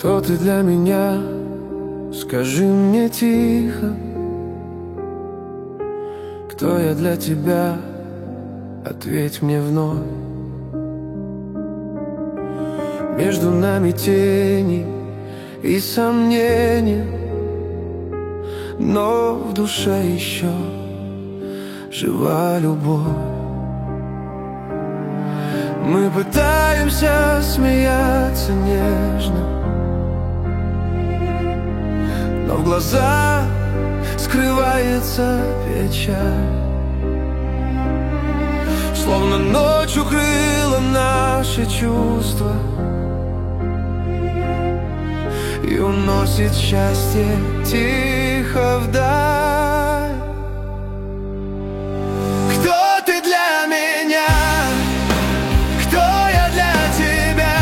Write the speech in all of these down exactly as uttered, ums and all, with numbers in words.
Кто ты для меня? Скажи мне тихо. Кто я для тебя? Ответь мне вновь. Между нами тени и сомнения, но в душе еще жива любовь. Мы пытаемся смеяться нежно, но в глазах скрывается печаль. Словно ночь укрыла наши чувства и уносит счастье тихо вдаль. Кто ты для меня? Кто я для тебя?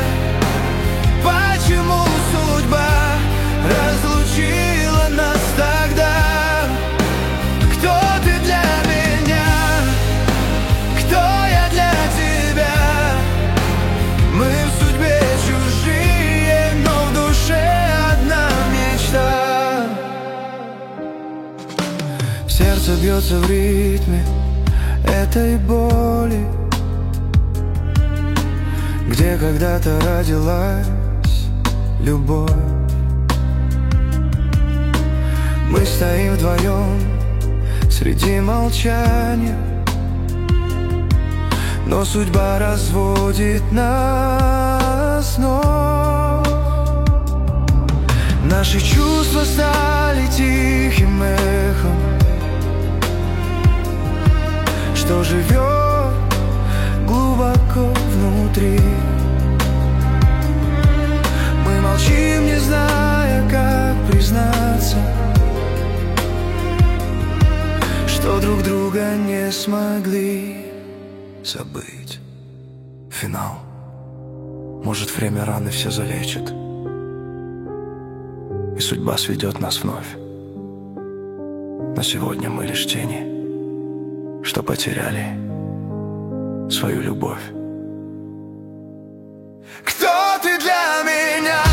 Почему судьба разлучила нас тогда? Кто ты для меня? Кто я для тебя? Мы в судьбе чужие, но в душе одна мечта. Сердце бьется в ритме этой боли, где когда-то родилась любовь. Мы стоим вдвоем среди молчания, но судьба разводит нас вновь. Наши чувства стали тихим эхом, что живет глубоко внутри. Мы молчим, не зная, как признаться, что друг друга не смогли забыть. Финал. Может, время раны все залечит, и судьба сведет нас вновь. Но сегодня мы лишь тени, что потеряли свою любовь. Кто ты для меня?